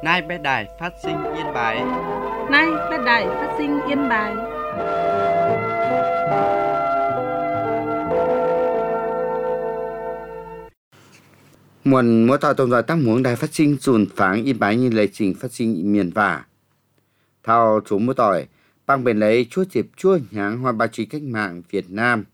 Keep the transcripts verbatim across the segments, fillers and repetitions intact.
Nay bé đài phát sinh Yên Bái. Nay bé đài phát sinh Yên Bái. Muộn mỗi tàu tổng đội tăng muốn đài phát sinh dùn phán Yên Bái như lệ trình phát sinh miền vả. Thao chú mỗi tỏi, bằng bền lấy chúa dịp chúa nháng hoa báo chí cách mạng Việt Nam.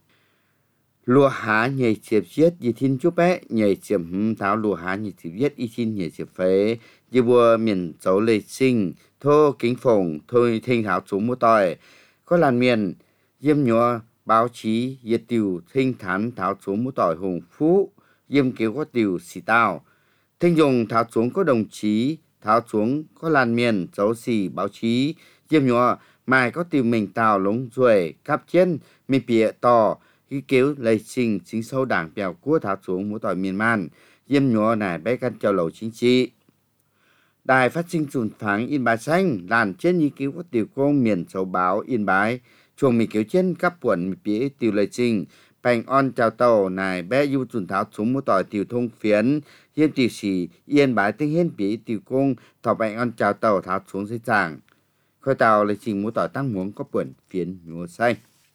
Lùa há nhảy chiếp giết dì thiên chú bé, nhảy chiếp tháo lùa há nhảy chiếp giết y thiên nhảy chiếp phế, dì vua miền dấu lệ sinh, thô kính phồng, thôi thinh tháo chú mỗi tỏi. Có làn miền, diêm nhua báo chí, diệt tiểu thinh thán tháo chú mỗi tỏi hùng phú, diêm kiếu có tiểu xì tao. Thinh dùng tháo xuống có đồng chí, tháo xuống có làn miền dấu xì báo chí, diêm nhua mai có tiểu mình tào lống ruồi, cắp chân, mình bịa tò, ghi kéo lấy trình chính sâu đảng bèo của tháo xuống mỗi tỏi miền man, diêm nhua này bé căn châu lầu chính trị. Đài phát sinh dùn phán Yên Bái xanh, làn trên ghi kéo có tiểu công miền sâu báo Yên Bái, chuồng mình kéo chân cắp quẩn mình bịa tiểu lấy trình, bành on chào tàu này bé du dùn tháo xuống mỗi tỏi tiểu thông phiến, diêm tiểu sĩ Yên Bái tinh hiên bịa tiểu công, thọ bành on chào tàu tháo xuống dây tràng. Khơi tàu lấy trình mỗi tỏi tăng muốn có quẩn phiến nhúa xanh.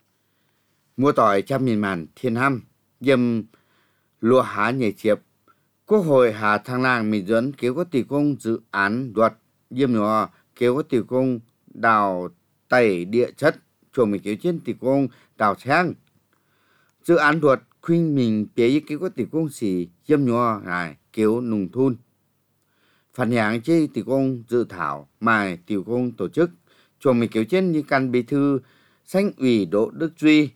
Mua tỏi trăm miền màn thiên hăm, diêm lúa há nhảy chiếp. Quốc hội Hà Thăng Lang Mỹ Duẩn kéo có tỷ công dự án luật, diêm nhỏ kéo có tỷ công đào tẩy địa chất, chuồng mình kéo trên tỷ công đào thang. Dự án luật khuyên mình bế kéo có tỷ công xỉ, diêm nhỏ này kéo nùng thun. Phản nhãn chế tỷ công dự thảo mài tỷ công tổ chức, chuồng mình kéo trên như căn bí thư Sánh ủy Đỗ Đức Duy,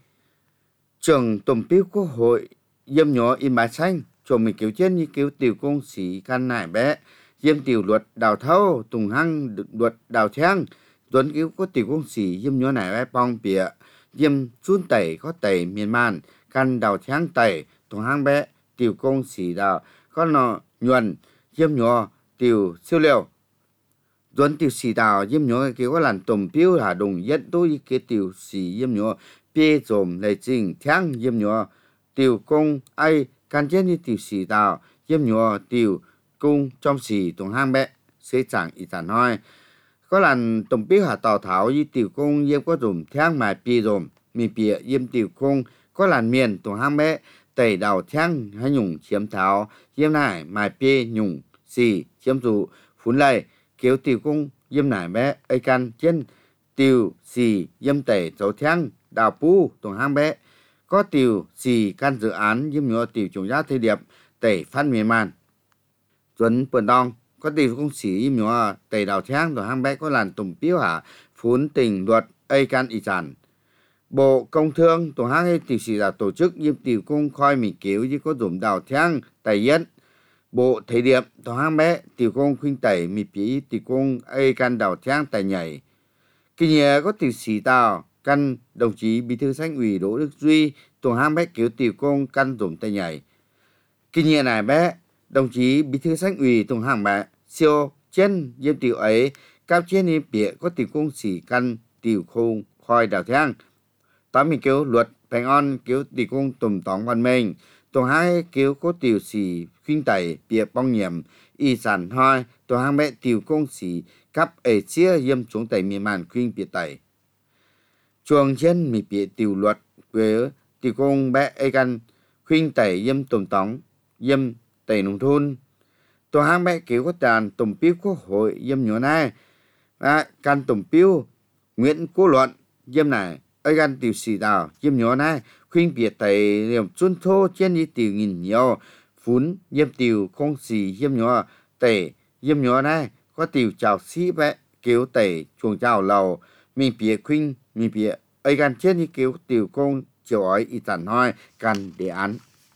trưởng tổng biêu quốc hội diêm nhỏ Yên Bái xanh, chuồng mình kéo trên như kéo tiểu công sĩ căn nải bé, diêm tiểu luật đào thâu, tùng hăng luật đào thang, tuấn kéo có tiểu công sĩ diêm nhỏ nải bé bong bịa, diêm chun tẩy có tẩy miền man, căn đào thang tẩy, tùng hăng bé, tiểu công sĩ đào, có nọ nhuần, diêm nhỏ tiểu siêu liều. Tuấn tiểu sĩ đào diêm nhỏ kéo có làn tổng biêu là đồng nhất tôi cái tiểu sĩ diêm nhỏ, bê dồm lệ trình thang diêm nhỏ, tiểu công ai can chết như tiểu sĩ đào diêm nhỏ tiểu công trong sĩ tổng hang bé sẽ chẳng ý chẳng nói có làn tổng biết hạ tàu thảo như tiểu công diêm có dùm thang mà bê dồm mình bịa diêm tiểu công có làn miền tổng hang bé tẩy đào thang hay nhung chiếm thảo diêm này mà bê nhung sĩ chiếm dụ phun lầy kéo tiểu công diêm này bé ai can chân tiểu sĩ diêm tẩy dấu thang đào pu tổng hang bé có tiểu xì căn dự án diêm nhỏ tiểu trồng giá thế điệp tẩy phát miền man. Tuấn Bần Đong có tiểu công sĩ diêm nhỏ tẩy đào thang tổng hang bé có làn tổng biếu hạ phún tình luật ai can ý sản. Bộ Công Thương tổng hang hay tiểu sĩ là tổ chức diêm tiểu công khoi mình kéo như có dùm đào thang tẩy yết. Bộ Thế điệp tổng hang bé tiểu công khuyên tẩy mì phí tiểu công ai can đào thang tẩy nhảy. Kỳ nhờ có tiểu sĩ tàu căn đồng chí bí thư Sánh ủy Đỗ Đức Duy tổng hang bé kéo tiểu công căn dùm tay nhảy. Kinh nghiệm này bé đồng chí bí thư Sánh ủy tổng hang bé siêu trên diêm tiểu ấy cao trên đi bịa có tiểu công xỉ căn tiểu không khoi đào thang. Tám mình kéo luật bành on kéo tiểu công tùm tóng văn minh tổng hang kéo có tiểu xỉ khuyên tẩy bịa bong nhiệm y sản hoi tổng hang bé tiểu công xỉ cắp ấy chia diêm xuống tẩy miền màn khuyên bịa tẩy. Chuồng trên mình bịa tiểu luật với tiểu công bé ai căn khuyên tẩy diêm tùm tóng diêm tẩy nông thôn tổ hang bé kéo có tàn tổng biêu quốc hội diêm nhỏ này à, căn tổng biêu Nguyễn Cố Luận diêm này ai căn tiểu sĩ đào diêm nhỏ này khuyên bịa tẩy liềm chuôn thô trên đi tiểu nghìn nhiều phún diêm tiểu công sĩ diêm nhỏ tẩy diêm nhỏ này có tiểu chào sĩ bé kéo tẩy chuồng chào lầu mình bịa khuyên mình bịa ai căn chết như kéo tiểu công chiều ấy ý tản hoi cần đề án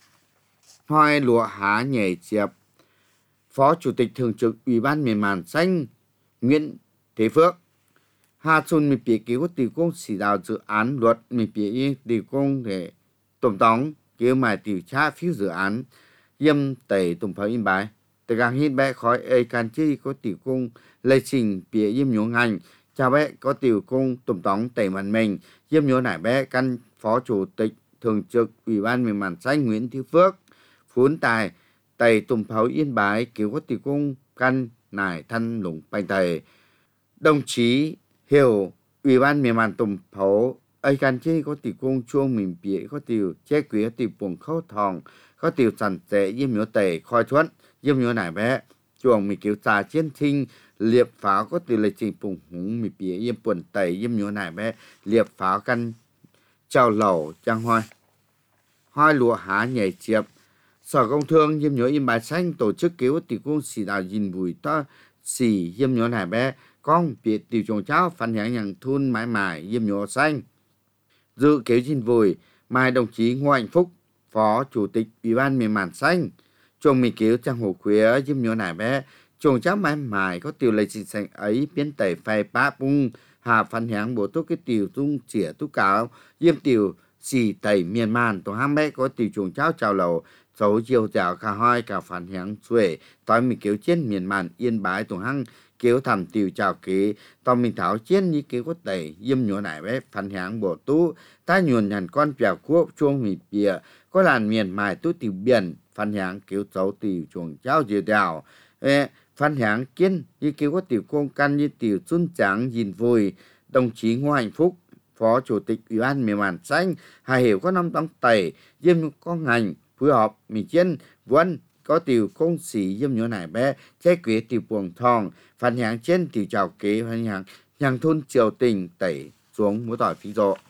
hoi lúa há nhảy chiệp. Phó Chủ tịch Thường trực Ủy ban miền màn xanh Nguyễn Thế Phước Hà Xuân mình bịa kéo tiểu công chỉ đạo dự án luật mình bịa tiểu công để tổng tóng kéo mài tiểu tra phiếu dự án diêm tẩy tổng pháo Yên Bái từ gang hít bé khói ai căn chết có tiểu công lây trình bịa diêm nhổ ngành chào bé có tiểu công tổng tóng tẩy mặt mình diêm nhổ nải bé căn Phó Chủ tịch Thường trực Ủy ban miền màn xanh Nguyễn Thế Phước phún tài tẩy tổng pháo Yên Bái kéo có tiểu công căn nải thân lũng bành thầy. Đồng chí hiểu Ủy ban miền màn tổng phố ai can chế có tiểu công chuông mình bịa có tiểu chế quý có tiểu buồng khâu thòng có tiểu sản tế yếm nhớ tề khoi thuẫn yếm nhớ nải bé chuồng mình kiểu trà chiến thinh liệp pháo có tiểu lịch trình bùng húng mình bịa yếm buồn tề yếm nhớ nải bé liệp pháo căn trào lẩu trang hoi hoi lụa há nhảy chiệp Sở Công Thương yếm nhớ in bài xanh tổ chức cứu tiểu công xì đào dìn vùi to xì yếm nhớ nải bé con biệt tiểu trồng cháo phản hiện nhận thun mãi mãi yếm nhớ xanh dự kéo dìn vùi mai đồng chí Ngô Hạnh Phúc Phó Chủ tịch Ủy ban miền màn xanh trồng mì kéo trang hồ khuya yếm nhớ nải bé trồng cháo mãi mãi có tiểu lệ trình xanh ấy biến tẩy phai bá bung hà phản hiện bộ tốt cái tiểu tung chỉa tú cáo yếm tiểu xì tẩy miền màn tổ ham bé có tiểu trồng cháo chào lầu số chiều chào cả hai cả phản hiện xuể tối mình kéo trên miền màn Yên Bái tổ hăng kéo thầm tiểu chào kế tao mình thảo chiến như kéo có tẩy yếm nhớ nải bé phản hiện bộ tú ta nhuần nhằn con bèo quốc chuông mì bìa có làn miền mài tú tiểu biển phản hiện kéo dấu tiểu chuồng cháo chiều chào phản hiện kiến như kéo có tiểu công căn như tiểu xuân trắng nhìn vui đồng chí Ngô Hạnh Phúc Phó Chủ tịch Ủy ban miền màn xanh hà hiểu có năm tông tẩy yếm có ngành phối hợp mình chiến vẫn có tiểu công sĩ yếm nhớ nải bé chế quế tiểu buồng thòng phản hiện trên tiểu chào kế phản hiện nhàng thôn triều tình tẩy xuống múa tỏi phí rộ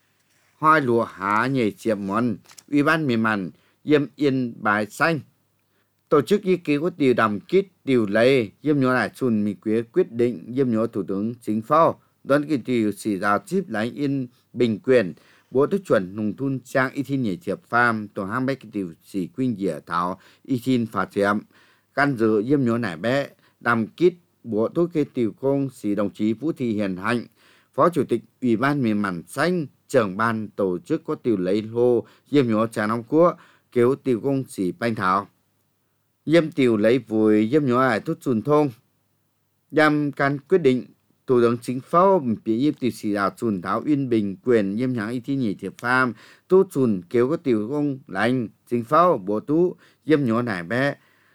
hoi lúa há nhảy chiệp món Ủy ban miền màn yếm Yên Bái xanh tổ chức ý kiến có tiểu đàm kít tiểu lệ yếm nhớ nải chùn mì quế quyết định yếm nhớ Thủ tướng Chính phủ đón kỳ tiểu sĩ giáo chip lái Yên Bình Quyền Bộ Tư chuẩn nông thôn trang y thiên nhảy chiệp farm tổ ham bé cái tiểu sĩ quyên dĩa thảo y thiên phá chiếm can dự yếm nhớ nải bé đàm kít Bộ Tư cái tiểu công sĩ đồng chí Vũ Thị Hiền Hạnh Phó Chủ tịch Ủy ban miền màn xanh trưởng ban tổ chức có tiểu lấy lô yếm nhớ trà nông quốc kéo tiểu công sĩ banh thảo yếm tiểu lấy vùi yếm nhớ ai tốt chùn thôn yam can quyết định Thủ tướng Chính phủ bị yếm tiểu sĩ đào chùn tháo Yên Bình Quyền yếm nháng y thiên nhảy thiệp farm tu chùn kéo có tiểu công lãnh Chính phủ bộ tú yếm nhớ nải bé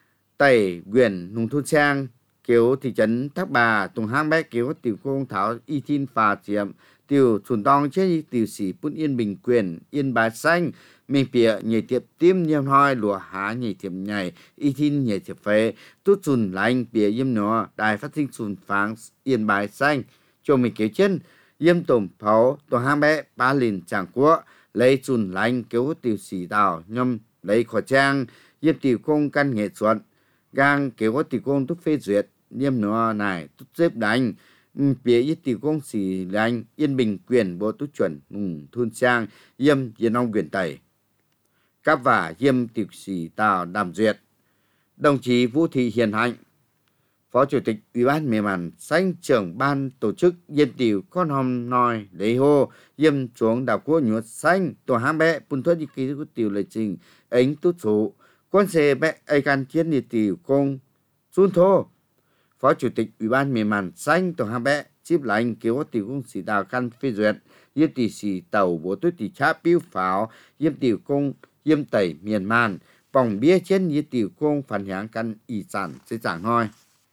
tẩy quyền nông thôn trang kéo thị trấn Thác Bà tùng hang bé kéo có tiểu công tháo y thiên phà chiếm tiểu chùn tông chế tiểu sĩ bún Yên Bình Quyền Yên Bái xanh mình bịa nhảy tiệp tim nhâm hoi lùa há nhảy tiệp nhảy y thiên nhảy tiệp phê tu chùn lãnh bịa yếm nó đài phát sinh chùn pháng Yên Bái xanh cho mình kéo chân yếm tổng pháo tổ hang bé ba lìn chẳng quốc lấy chùn lãnh kéo tiểu sĩ đào nhâm lấy khẩu trang yếm tiểu công căn nghệ thuật gang kéo có tiểu công túc phê duyệt yếm nó này túc xếp đánh bịa yếm tiểu công sĩ lãnh Yên Bình Quyền bộ tú chuẩn nông thôn trang yếm yên ông quyền tẩy các và yếm tiểu sĩ tào đàm duyệt đồng chí Vũ Thị Hiền Hạnh Phó Chủ tịch Ủy ban miền màn xanh trưởng ban tổ chức yếm tiểu con hòm nói lấy hô yếm xuống đảo quốc nhuột xanh tổ ham bé bùn thuất đi ký của tiểu lệ trình ánh tốt số con xe bé ai can chiến đi tiểu công xuân thô Phó Chủ tịch Ủy ban miền màn xanh tổ ham bé chip lãnh kéo có tiểu công sĩ đào căn phê duyệt yếm tiểu sĩ tàu bộ tuyết tỷ chá biêu pháo yếm tiểu công yếm tẩy miền màn vòng bia trên yếm tiểu công phản hiện căn y sản sẽ chẳng hoi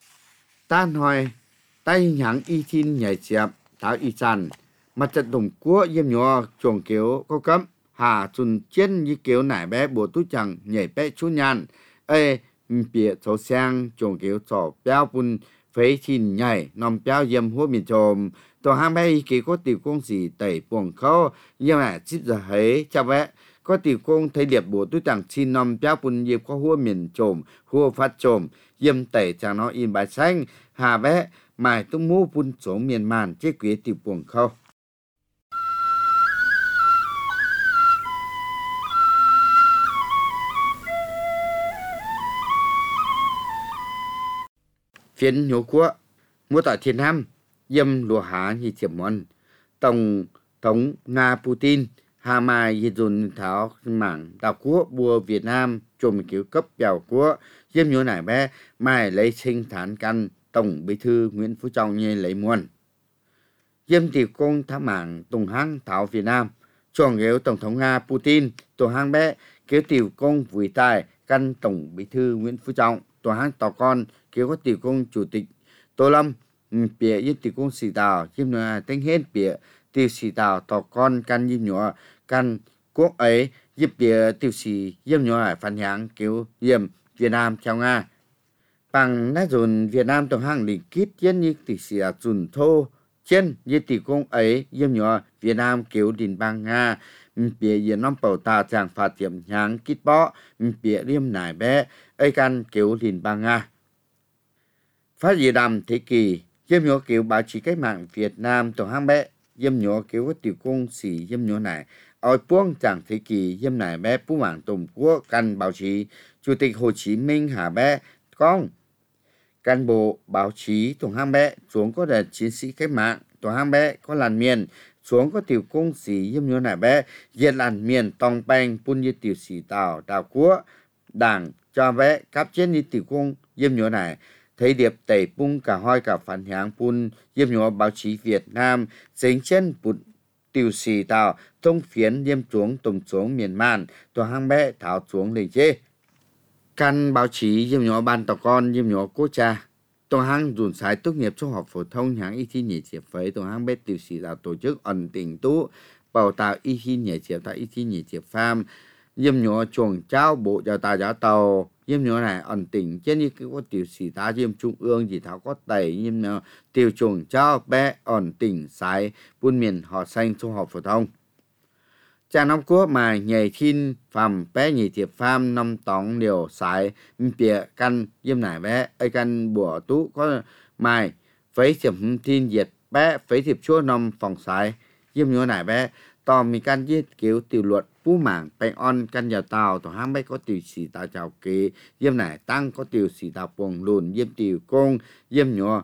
tan hoi tay nháng y thiên nhảy chiệp tháo y sản mặt trận tổng quốc yếm nhỏ chuồng kéo có cấm hà chùn trên như kéo nải bé bộ tú chẳng nhảy bé chú nhàn ê bịa số sang chuồng kéo sổ béo bùn phế chín nhảy nằm béo yếm hua miền trồm tổ ham bé y kế có tiểu công sĩ tẩy buồng khâu yếm là chít giờ hấy chào bé có tiểu công thấy điệp bộ tú chẳng xin nằm béo bùn yếm có hua miền trồm hua phát trồm yếm tẩy chẳng nó Yên Bái xanh hà bé mài tung mũ bùn số miền màn chế quế tiểu buồng khâu phiến nhố quốc mua tỏi thiên ham yếm lúa há như chiếm món tổng thống Nga Putin hà mai yếm dồn tháo mảng đảo quốc bùa Việt Nam trộm cứu cấp bèo quốc yếm nhố nải bé mai lấy sinh thán căn tổng bí thư Nguyễn Phú Trọng như lấy muôn yếm tiểu công thám mảng tùng hang tháo Việt Nam chọn yếu tổng thống Nga Putin tổ hang bé kéo tiểu công vùi tài căn tổng bí thư Nguyễn Phú Trọng tòa hang tàu con kêu có tiểu công chủ tịch Tô Lâm bịa với tiểu công sĩ tàu diêm nhỏ tên hết bịa tiểu sĩ tàu tàu con căn diêm nhỏ căn quốc ấy giúp bịa tiểu sĩ diêm nhỏ phản hãng kêu diêm Việt Nam chào Nga bằng nát dồn Việt Nam tàu hang lịch kít dân như tiểu sĩ dùn thô trên với tiểu công ấy diêm nhỏ Việt Nam kêu đình bang Nga bịa diện năm bảo ta chàng phạt tiệm nháng kít bó bịa liêm nải bé ấy căn kêu đình bang Nga phát diệt đàm thế kỷ diêm nhỏ kêu báo chí cách mạng Việt Nam tổ hang bé diêm nhỏ kêu có tiểu công sĩ diêm nhỏ này ở buông chẳng thế kỷ diêm nải bé phú mạng tổng quốc căn báo chí chủ tịch Hồ Chí Minh hà bé con cán bộ báo chí tổ hang bé xuống có đợt chiến sĩ cách mạng tổ hang bé có làn miền xuống có tiểu công sĩ diêm nhỏ này bé diệt làn miền tòng banh pun như tiểu sĩ tàu đào quốc đảng cho bé cáp chết như tiểu công diêm nhỏ này thấy điệp tẩy bung cả hoi cả phản hãng pun diêm nhỏ báo chí Việt Nam dính chân bụt tiểu sĩ tàu thông phiến diêm xuống tổng xuống miền man tổ hang bé tháo xuống lề chê căn báo chí diêm nhỏ ban tàu con diêm nhỏ quốc cha tổ hang dùn sái tốt nghiệp trung học phổ thông hãng y thi nhảy chiệp với tổ hang bé tiểu sĩ tàu tổ chức ẩn tỉnh tú bảo tạo y thi nhảy chiệp tại y thi nhảy chiệp farm diêm nhỏ chuồng trao bộ giáo tàu giáo tàu diêm nhỏ này ẩn tỉnh trên như có tiểu sĩ tá diêm trung ương chỉ tháo có tẩy diêm nhỏ tiểu chuồng trao bé ẩn tỉnh sái buôn miền họ xanh trung học phổ thông cha năm quốc mà nhảy thiên phàm bé nhảy thiệp pham năm tóng điều sái bịa căn diêm nải bé ấy căn bùa tú có mài phấy thiệp thiên diệt bé phấy thiệp chúa năm phòng sái diêm nhỏ nải bé tò mi căn giết cứu tiểu luật phú mảng bèn on căn nhà tàu tổ hang bé có tiểu sĩ tàu chào kế diêm nải tăng có tiểu sĩ tàu buồng lùn diêm tiểu công diêm nhỏ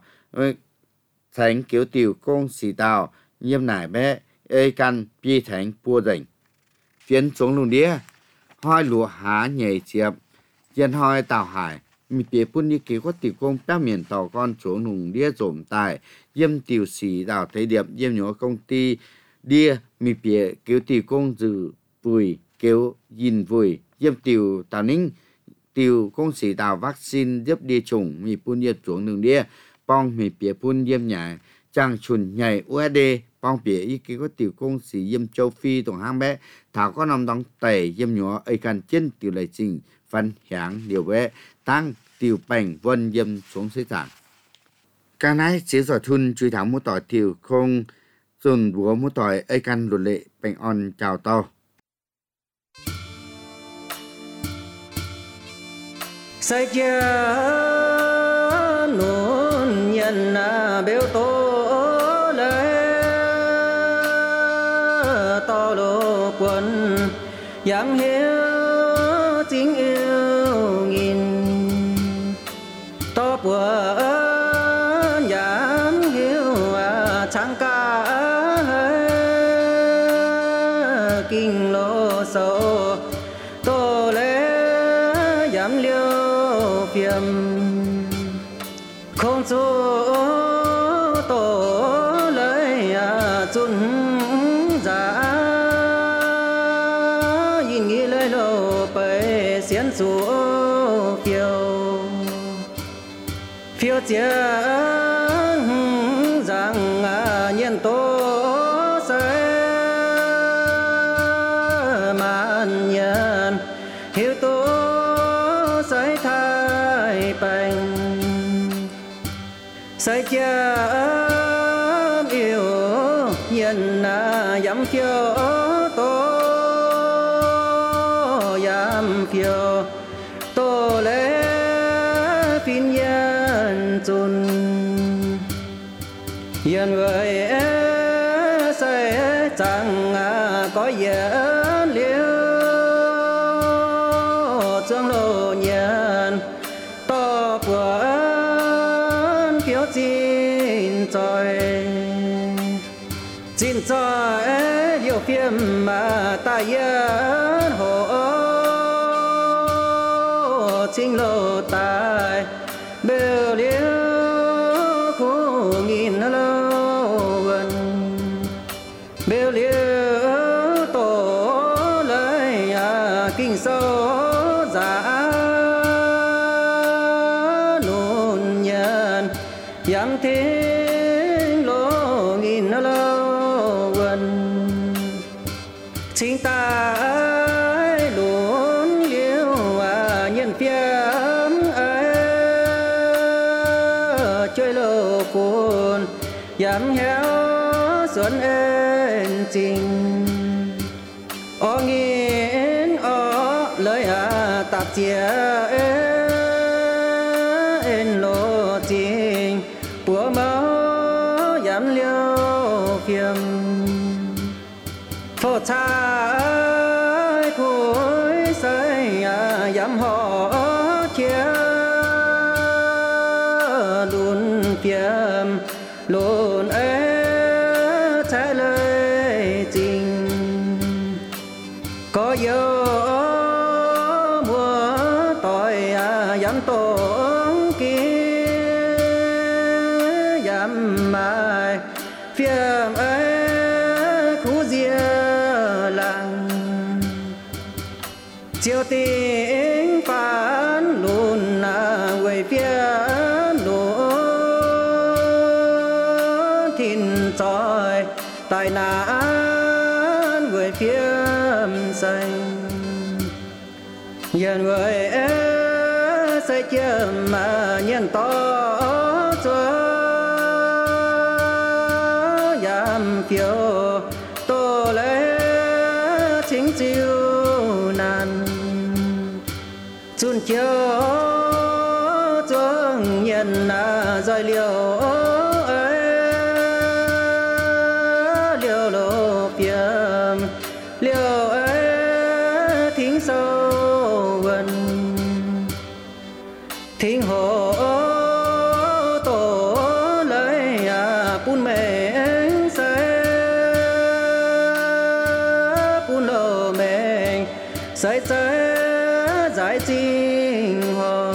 thành cứu tiểu công sĩ tàu diêm nải bé ấy căn pi thành bua rỉnh phiến xuống lùng đĩa hoi lúa há nhảy chiệp dân hoi tàu hải mi bia pun như kế có tiểu công các miền tàu con xuống lùng đĩa dồn tài diêm tiểu sĩ đào thấy điệp diêm nhỏ công ty đĩa mi bia cứu tiểu công dự vùi cứu nhìn vùi diêm tiểu tàu ninh tiểu công sĩ đào vaccine giúp đi trùng mi pun như xuống lùng đĩa bong mi bia pun diêm nhảy trang chuẩn nhảy u ét đê bong bia ý kế có tiểu công sĩ diêm châu Phi tổng hang bé thảo có nằm đóng tẩy diêm nhỏ ấy cần trên tiểu lệ trình văn hãng điều bé tăng tiểu bành vân diêm xuống xây sản ca nái chế giỏi thun truy thảo một tỏi tiểu không dồn búa một tỏi ấy cần luật lệ bành on chào to sai chia nôn nhân na béo to quân giang hiếu chính yêu nghìn to bùa giang hiếu trang ca kinh lô sâu tô lễ giám liêu phiêm không số tổ lấy chun giá xiên số phiêu phiêu chiến rằng nhân tố sẽ mạn nhân hiếu tố sẽ thay bành sẽ chăm yêu nhân dám phiêu tố dám phiêu tô lễ phiên nhân chun yên người sẽ chẳng có yên liêu chương lộ nhân to của phiếu xin trời xin trời liêu phiêm mà ta yên hộ chính lộ tài bèo liêu khu nghìn lâu gần bèo liêu tổ lấy kinh sâu giả chính ta luôn liêu à nhân phiếm ấy chơi lô phun dám héo xuân ên trình o nghiến o lời à tạp chia ên lô trình bùa máu dám liêu phiếm phô trái phối say à dám họ chia luôn phiếm luôn ấy trái lời trình có yêu mùa tội à dám tổn kia dám mai phiếm ấy khu ria làng chiều tiếng phán luôn à quay phiếm luôn thìn tròi tài nạn người phiếm xanh nhân người sẽ châm mà nhân to chúa dám phiêu tô lễ chính chiêu nan chun chiêu chuông nhân à roi liều ấy liều lộ phiếm liều ấy thính sâu gần thính hồ tổ lấy à pun mèn say pun lô mèn say say giải chính hồ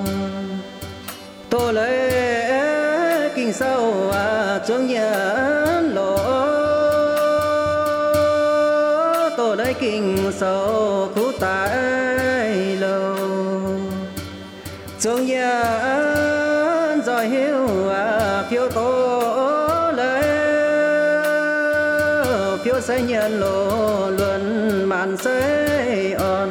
tổ lấy kinh sâu à chuông nhân lộ tổ lấy kinh sâu khu tại lầu chuông nhân rồi hiếu à phiêu tổ lấy phiêu say nhân lộ luận màn say on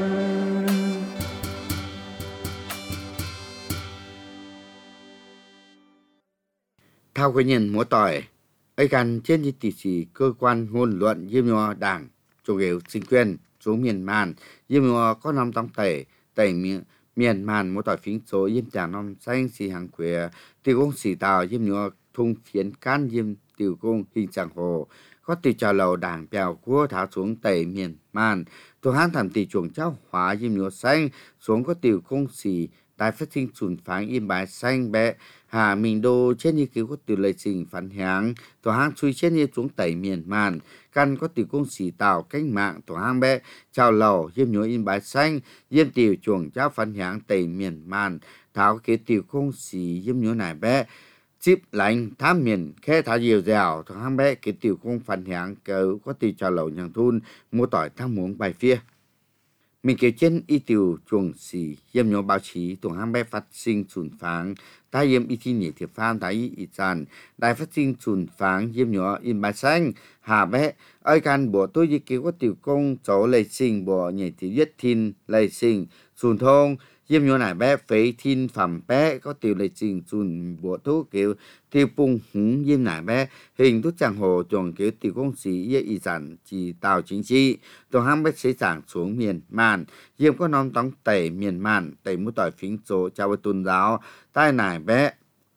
Thao cái nhìn múa tỏi ấy gần trên như tỷ chỉ cơ quan ngôn luận diêm nho đảng chủ yếu chính quyền số miền màn diêm nho có năm tông tẩy tẩy miền miền màn múa tỏi phím số diêm tràng năm xanh xì hàng quê tiêu công xì tàu diêm nho thung phiến can diêm tiêu công hình chẳng hồ có tỷ trào lầu đảng bèo của tháo xuống tẩy miền màn tổ hán thảm tỷ chuồng cháu hóa diêm nho xanh xuống có tiêu công xì đại phát sinh chuẩn phán im bài xanh bé hà mình đô trên như cứu có từ lời trình phản hãng tổ hang chui trên như xuống tẩy miền màn căn có từ công sĩ tạo cách mạng tổ hang bé chào lầu diêm nhớ im bài xanh diêm tiểu chuồng cháu phản hãng tẩy miền màn tháo kế tiểu công sĩ diêm nhớ này bé chip lạnh tham miền khe tháo diều dẻo tổ hang bé kế tiểu công phản hãng cứu có từ chào lầu nhàng thun mua tỏi tham muốn bài phía mình kêu trên y tiểu chuồng xì yếm nhớ báo chí tổng hang bé phát sinh chuẩn phán ta yếm y thi nhị thiệp phan ta y y tràn đại phát sinh chuẩn phán yếm nhớ in bài xanh hà bé ơi can bộ tôi y kêu có tiểu công chỗ lệ sinh bộ nhị thì viết thiên lệ sinh chuẩn thông yếm nhớ này bé phế thiên phẩm bé có tiểu lệ sinh chuẩn bộ tôi kêu tiêu bung hứng yếm này bé hình thức chẳng hồ chuồng kêu tiểu công sĩ y y tràn chỉ tạo chính trị tổng hang bé sẽ giảng xuống miền màn yếm có nom tống tẩy miền màn tẩy mũi tỏi phím chỗ chào với tôn giáo tai này bé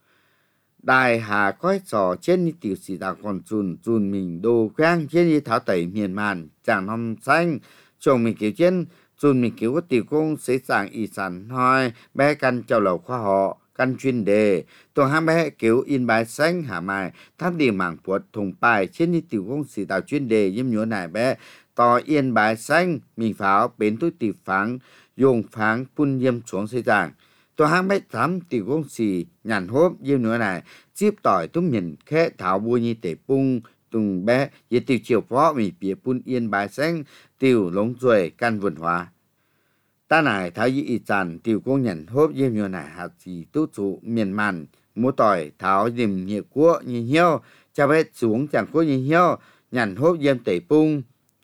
đại hà coi trò trên như tiểu sĩ đạo còn chùn chùn mình đồ quang trên như tháo tẩy miền màn chẳng nom xanh chồng mình kiểu trên chùn mình kiểu có tiểu công sẽ giảng y sản hỏi bé căn chào lầu khoa họ căn chuyên đề tổ hai bé kiểu in bài xanh hà mai tháp điểm mảng puột thùng bài trên như tiểu công sĩ đạo chuyên đề yếm nhớ này bé tỏ yên bài xanh mình pháo bến túi tiểu phán dùng phán phun yếm xuống xây giảng tổ hai bé thám tiểu công sĩ nhàn hốp yếm nhớ này chip tỏi túng nhìn khẽ thảo bùi như tể bung tùng bé yếm tiểu chiều phó mình bia phun yên bài xanh tiểu lống ruồi căn vườn hóa ta này tháo y y tràn tiểu công nhận hốp yếm nhớ này hạt gì tu trụ miền màn mua tỏi tháo dìm nhiệt của như hiếu cha bé xuống chẳng có như hiếu nhàn hốp yếm tể bung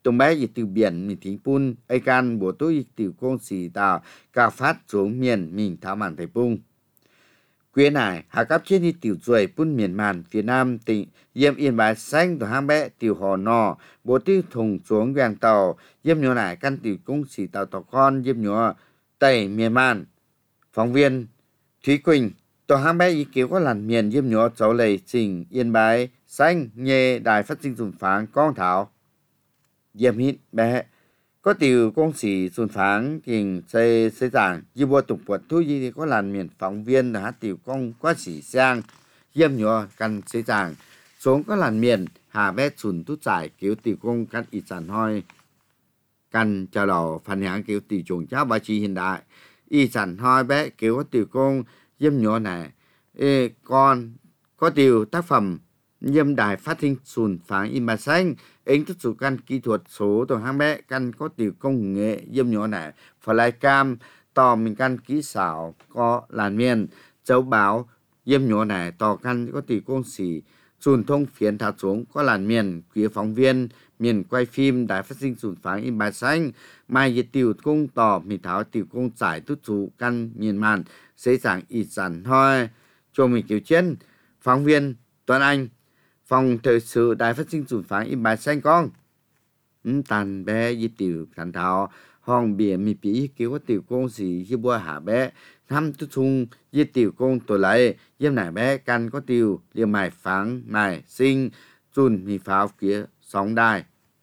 tùng bé dịch từ biển mình thính pun ai can bộ tú dịch từ công xì tàu cao phát xuống miền mình thảo màn thầy pung quyến này hạ cấp trên đi tiểu ruồi pun miền màn phía nam tỉnh yếm yên bái xanh từ hang bé tiểu hồ nò bộ tư thùng xuống vàng tàu yếm nhỏ này căn tiểu công xì tàu tàu con yếm nhỏ tây miền màn phóng viên Thúy Quỳnh tổ hang bé ý kiến có làn miền yếm nhỏ cháu lầy trình yên bái xanh nhê đài phát sinh dùng phán con thảo yếm hít bé có tiểu công sĩ xuân phán trình xây xây giảng như bộ tục vật thu gì có làn miền phóng viên là tiểu công quá sĩ sang yếm nhỏ căn xây giảng xuống có làn miền hà bé xuân tú giải kiểu tiểu công căn ít sản hoi căn cho lò phản hãng kiểu tiểu trùng cháu bà chi hiện đại ít sản hoi bé kiểu có tiểu công yếm nhỏ này ê, con có tiểu tác phẩm yếm đài phát thanh xuân phán in bà xanh ứng thức chủ căn kỹ thuật số tổ hang bé căn có tiểu công nghệ yếm nhỏ này phải lại cam tò mình căn kỹ xảo có làn miền châu báo yếm nhỏ này tò căn có tiểu công sĩ xuân thông phiến thảo xuống có làn miền phía phóng viên miền quay phim đài phát sinh xuân phán in bà xanh mai dịch tiểu công tò mình thảo tiểu công giải thức chủ căn miền màn xây giảng ít sản thôi cho mình kiểu trên phóng viên Tuấn Anh phòng thời sự đài phát sinh xuân phán in bài xanh con ừ, tàn bé y tiểu khán thảo hòn biển mi bí kiểu có tiểu công gì như bua hạ bé thăm tu chung y tiểu công tuổi lại yếm nải bé căn có tiểu liều mài phán mài sinh chun mi pháo phía sóng đài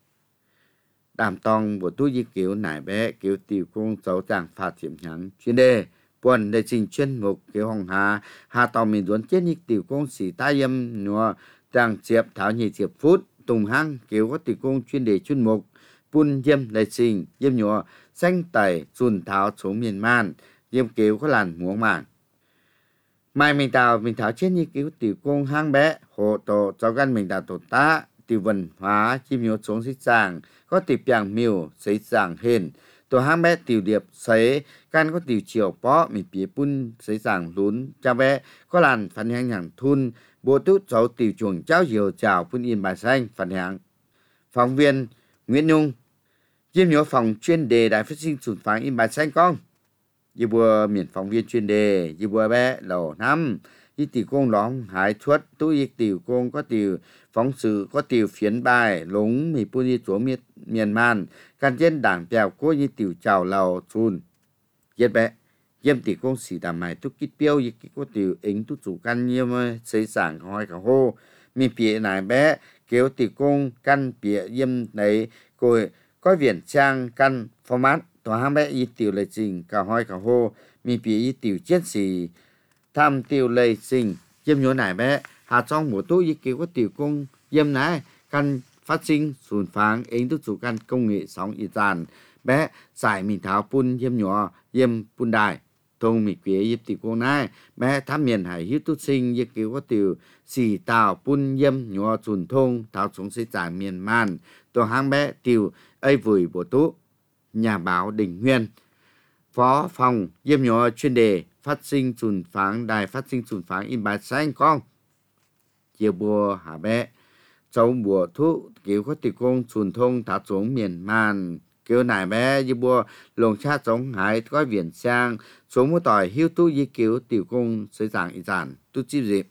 đàm tòng bộ tu y kiểu nải bé kiểu tiểu công cháu chàng phát triển nhắn chuyên đề buồn để trình chuyên mục kiểu hồng hà hà tàu mình muốn chết như tiểu công sĩ tai yếm nhua Trang Diệp Thảo Nhị Diệp Phút Tùng Hăng kiểu có tiểu công chuyên đề chuyên mục Pun Yếm Lê Sinh Yếm Nhọ Xanh Tẩy Xuân Thảo xuống miền man Yếm kiểu có làn muỗng mạng Mai mình tào mình thảo trên như kiểu tiểu công hang bé hộ tổ cho gan mình tào tổ tá tiểu văn hóa chim nhọ xuống xích giảng có tiểu piang miêu xấy giảng hên tổ hang bé tiểu điệp xấy gan có tiểu chiều bó mình bía pun xấy giảng lún cha bé có làn phản hành hàng thun bộ tút cháu tiểu chuồng cháu hiểu chào phun yên bài xanh phản hạng phóng viên Nguyễn Nhung Diêm nhớ phòng chuyên đề đài phát sinh xuân phán in bài xanh con như bùa miền phóng viên chuyên đề như bùa bé lầu năm như tiểu công lóng hải xuất túi tiểu công có tiểu phóng sự có tiểu phiến bài lúng mì pun đi xuống miền miền man căn trên đảng bèo cố như tiểu chào lầu chun giết bé yếm tỷ công sĩ đàm mày tu kít biêu y kí có tiểu ứng tu chủ căn yếm xây giảng hỏi cả hô mi bịa này bé kéo tỷ công căn bịa yếm đấy coi có viền trang căn format tòa hang bé y tiểu lệ trình cả hỏi cả hô mi bịa y tiểu chết sĩ tham tiểu lệ trình yếm nhớ này bé hà trong một tu y kí có tiểu công yếm này căn phát sinh xuân phán ứng tu chủ căn công nghệ sóng y tàn bé giải mình tháo pun yếm nhỏ yếm pun đài thông mi quế yếm tiểu công này bé tham miền hải hiếu tu sinh y kiểu có tiểu xì tàu pun yếm nhỏ chuẩn thông tháo xuống xây giải miền man tổ hang bé tiểu ấy vùi bộ tú nhà báo Đình Nguyên phó phòng yếm nhỏ chuyên đề phát sinh chuẩn phán đài phát sinh chuẩn phán in bài xanh con chiều bùa hà bé cháu bùa thu kiểu có tiểu công chuẩn thông tháo xuống miền man kiểu này bé như bùa lồng cha giống hải có viền sang số một tỏi hiếu tu y kiểu tiểu công xây giảng ý giản tu chip dịp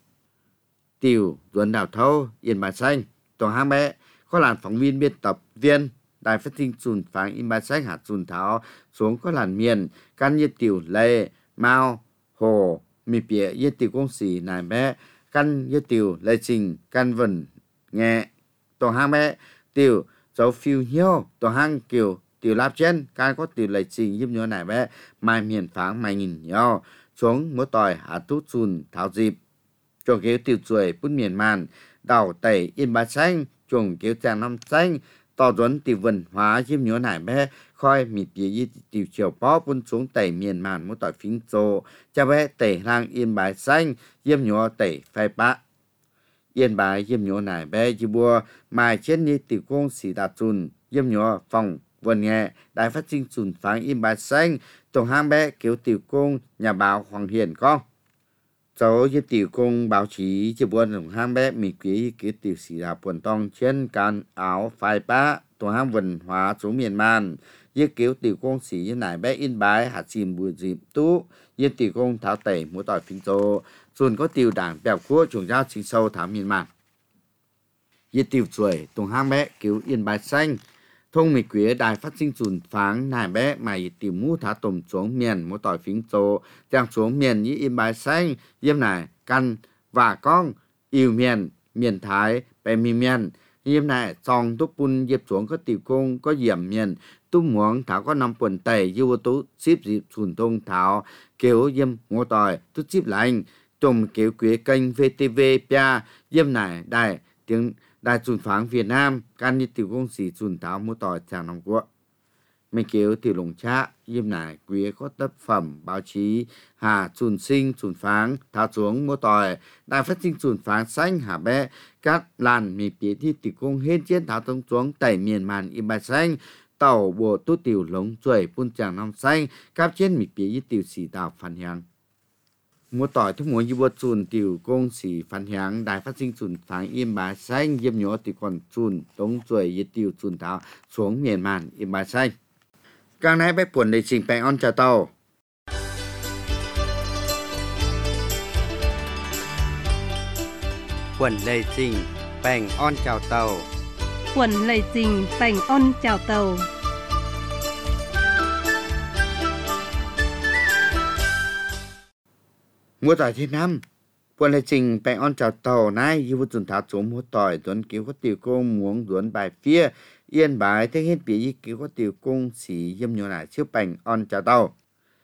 tiểu duẩn đào thâu yên bài xanh tổ hang bé có làn phóng viên biên tập viên đài phát thanh xuân phán in bài xanh hạt xuân tháo xuống có làn miền căn như tiểu lê mao hồ mì bịa như tiểu công sĩ này bé căn như tiểu lê trình căn vần nghe tổ hang bé tiểu dấu phiêu hiếu tổ hang kiểu tiểu lạp trên can có tiểu lệ trình giúp nhớ này bé mai miền pháng mai nghìn nhau xuống mỗi tỏi hạt tút xuân tháo dịp cho kéo tiểu chuỗi bút miền màn đào tẩy in bát xanh chuồng kéo tràng năm xanh tỏ duẩn tiểu văn hóa giúp nhớ này bé khoi mịt bìa tiểu chiều bó bún xuống tẩy miền màn mỗi tỏi phính trồ cho bé tẩy lang in bát xanh giúp nhớ tẩy phai bát yên bài yếm nhớ này bé chỉ bùa mai trên như tiểu công sĩ đạt chun yếm nhớ phòng vườn nghe đài phát sinh xuân phán in bài xanh tổng hang bé kiểu tiểu công nhà báo Hoàng Hiền con cháu với tiểu công báo chí chỉ buồn đồng ham bé mỹ quý cái tiểu sĩ là buồn tông trên can áo phai bá tổ ham văn hóa số miền man với kiểu tiểu công sĩ như này bé in bái hạt chìm bùi dịp tú với tiểu công tháo tẩy múa tỏi phình tô rồi có tiểu đảng bèo cua chuồng giao chính sâu tháo miền man với tiểu chuỗi tổ ham bé kiểu yên bái xanh thông mỹ quý đài phát sinh dùn pháng nài bé mày tiểu mũ thả tôm xuống miền múa tỏi phình tô trang xuống miền như yên bái xanh yếm này căn và con yêu miền miền Thái bé mi miền yếm này song túc bún yếp xuống có tiểu công có diệm miền túc muống thảo có năm quần tẩy yêu tú ship dịp sùn tông thảo kiểu yếm ngô tỏi túc ship lạnh tôm kiểu quý kênh vê tê vê pia yếm này đài tiếng đài sùn pháng Việt Nam can như tiểu công sĩ sùn thảo múa tỏi chàng năm quốc mình kiểu tiểu lồng cha yếm này quý có tác phẩm báo chí hà sùn sinh sùn pháng tháo xuống múa tỏi đài phát sinh sùn pháng xanh hà bé cắt làn mì phía thi tiểu công hết chiến tháo tông xuống tẩy miền màn im bài xanh tàu bộ tú tiểu lồng chuỗi phun chàng năm xanh cáp trên mì phía với tiểu sĩ đào phản hàng múa tỏi thức múa như bột sùn tiểu công sĩ phản hàng đài phát sinh sùn pháng im bài xanh yếm nhớ tiểu còn sùn tông chuỗi với tiểu sùn tháo xuống miền màn im bài xanh càng nay bé buồn để trình bày on chào tàu quần lê trình bành on chào tàu quần lầy trình bành on chào tàu múa tỏi thứ năm buồn lê trình bành on chào tàu nay như vô chuẩn tháo xuống múa tỏi tuấn cứu có tiểu công muốn tuấn bài phía yên bái thế hết bị ý cứu có tiểu công sĩ yếm nhớ lại chiếc bành on chào tàu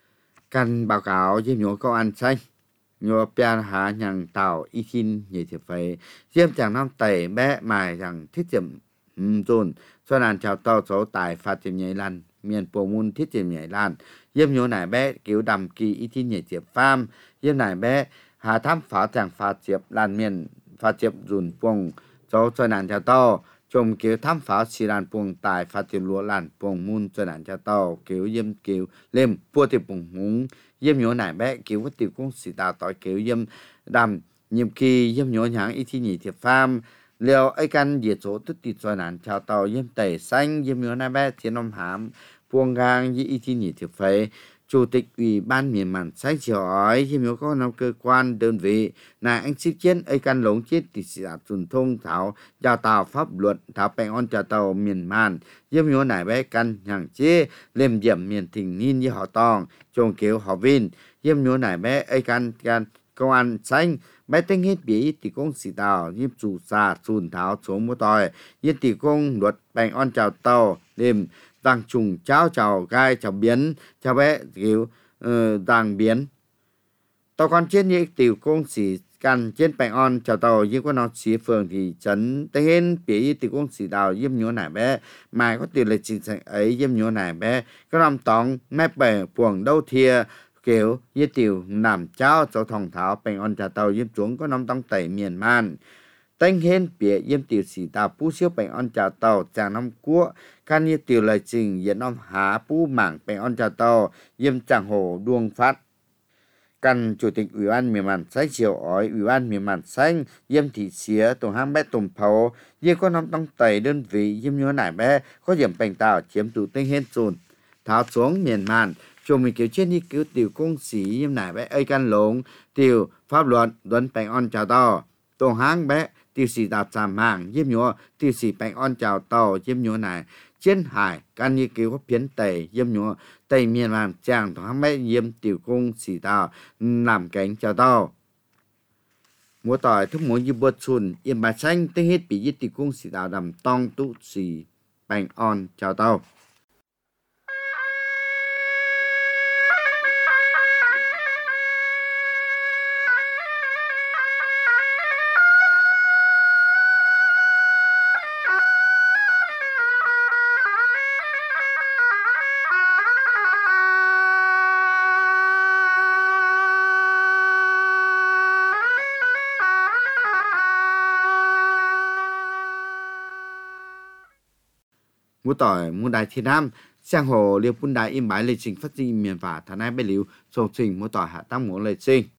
căn báo cáo yếm nhớ công an xanh nhớ pian há nhằng tàu y xin nhảy thiệp phế yếm chàng năm tẩy bé mài rằng thiết chậm dồn cho nàn chào tàu số tài phạt chìm nhảy lan miền bồ môn thiết chìm nhảy lan yếm nhớ này bé cứu đầm kỳ y xin nhảy thiệp pham yếm này bé hà thăm phá chàng phạt chiệp lan miền phạt chiệp dùn bông số cho nàn chào tàu chồng kiểu thăm phá xì làn buông tài phát triển lúa làn buông môn cho đàn cha tàu kiểu yếm kiểu lên bua thì buông húng yếm nhớ nải bé kiểu có tiểu công sĩ đào tỏi kiểu yếm đầm nhiệm kỳ yếm nhớ nháng y thi nhị thiệp pham liệu ấy căn diệt số tức tịt cho đàn cha tàu yếm tẩy xanh yếm nhớ nải bé thiên ông hám buông gang y thi nhị thiệp phế chủ tịch ủy ban miền màn sách chiều ói yếm nhớ có năm cơ quan đơn vị là anh ship chiến ấy căn lống chết thì sẽ truyền thông thảo giao tàu pháp luật thảo bèn on trà tàu miền màn yếm nhớ nải bé căn hàng chế lên điểm miền thình ninh như họ tòng trông kiểu họ vin yếm nhớ nải bé ấy căn căn công an xanh bé tên hết bị tỷ công sĩ tàu yếm chủ xa sùn thảo xuống múa tỏi yếm tỷ công luật bèn on trà tàu đêm rằng trùng cháo chào gai chào biến chào bé kiểu uh, rằng biến tàu con trên những tiểu công sĩ căn trên bèn on chào tàu nhưng có nó xí phường thì chấn tên hết bị tiểu công sĩ tàu yếm nhớ nải bé mai có tiểu lịch trình ấy yếm nhớ nải bé có làm tòng mép bè buồng đâu thia kiểu như tiểu làm cháo cho thòng thảo bèn on chào tàu yếm xuống có năm tông tẩy miền man tên hên bịa yếm tiểu sĩ tàu pu siêu bèn on chào tàu chàng năm cua can như tiểu lời trình diễn ông há pu mảng bèn on chào tàu yếm chàng hồ đuông phát căn chủ tịch ủy ban miền màn sách chiều ói ủy ban miền màn xanh yếm thị xía tổ ham bé tùm phấu yếm có năm tông tẩy đơn vị yếm nhớ nải bé có điểm bèn tàu chiếm tụ tên hên sùn tháo xuống miền màn chúng mình kiểu trên đi cứu tiểu công sĩ yếm nải bé ấy căn lống tiểu pháp luật tuấn bèn on chào tàu tổ hang bé tiểu sĩ đạp giảm hàng yếm nhớ tiểu sĩ bèn on chào tàu yếm nhớ nải trên hải can như cứu có phiến tẩy yếm nhớ tây miền làm chàng thọ ham bé yếm tiểu công sĩ tàu làm cánh chào tàu múa tỏi thức múa như bớt xuân yếm bà xanh tên hết bị yếm tiểu công sĩ tàu đầm tông tụ sĩ bèn on chào tàu múa tỏi múa đài thiên nam sang hồ liêu bún đài im bái lịch trình phát sinh miền và thà nay bé liu sổ trình múa tỏi hạ tăng múa lịch trình